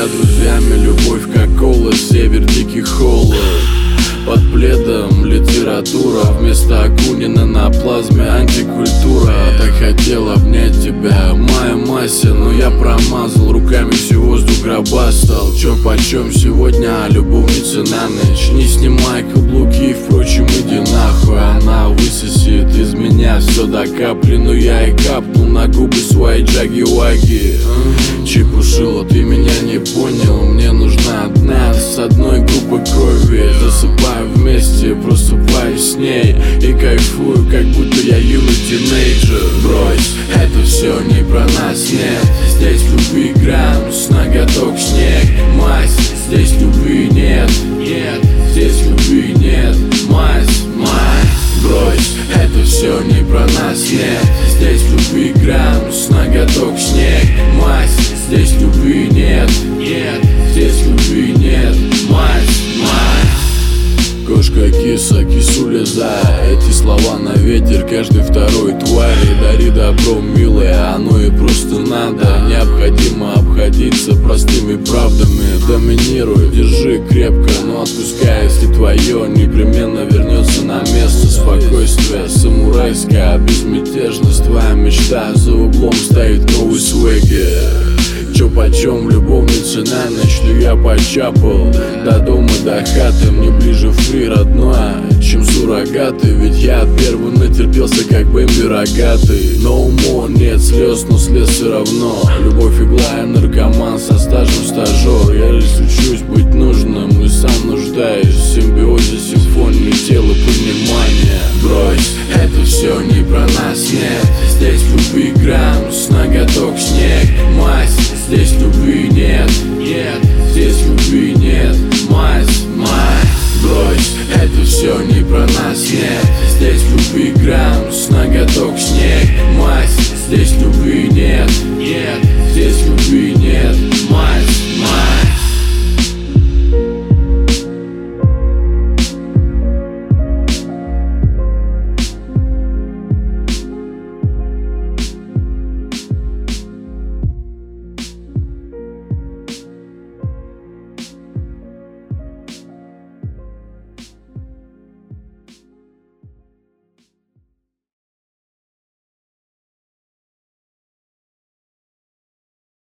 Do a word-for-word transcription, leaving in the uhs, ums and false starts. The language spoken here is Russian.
друзьями любовь как кола, север дикий холод. Под пледом литература, вместо Акунина на плазме антикультура. Так хотел обнять тебя, моя Мася, но я промазал, руками всю воздух гробастал. Чё почем сегодня, а любовница на ночь. Не снимай каблуки, впрочем, иди нахуй. Она высосет из меня все до капли, но я и капнул на губы свои джаги-ваги. Чепушила, ты меня не понял, мне нужна одна с одной группы крови. Засыпаю вместе, просыпаюсь с ней и кайфую, как будто я юный тинейджер. Брось, это все не про нас, нет. Здесь любви грамс, ноготок снег. Мась, здесь любви нет, нет. Здесь любви нет, мась, мась. Брось, это все не про нас, нет. Здесь любви грамс, ноготок снег. Мась, здесь любви нет, нет. Здесь любви нет, мась, мась. Кошка, киса, кисуля за. Эти слова на ветер каждый второй твари. Дари добро, милая, оно и просто надо. Необходимо обходиться простыми правдами. Доминируй, держи крепко, но отпускай, если твое непременно вернется на место. Спокойствие самурайское, безмятежность, твоя мечта. За углом стоит новый свегер. Чё почем, любовница на ночь, но я почапал. До дома, до хаты, мне ближе фри родное, чем суррогаты. Ведь я от первого натерпелся, как Бэмби рогатый. No more, нет слез, но слез все равно. Любовь игла, я наркоман со стажем стажер. Я лишь учусь быть нужным и сам нуждаюсь в симбиозе симфонии тела понимания. Брось, это все не про нас, нет. Здесь любви грамс, ноготок снег. Мась, здесь любви нет, нет. Здесь любви нет, мась, мась. Брось, это все не про нас, нет. Здесь любви грамс, ноготок снег. Мась, здесь любви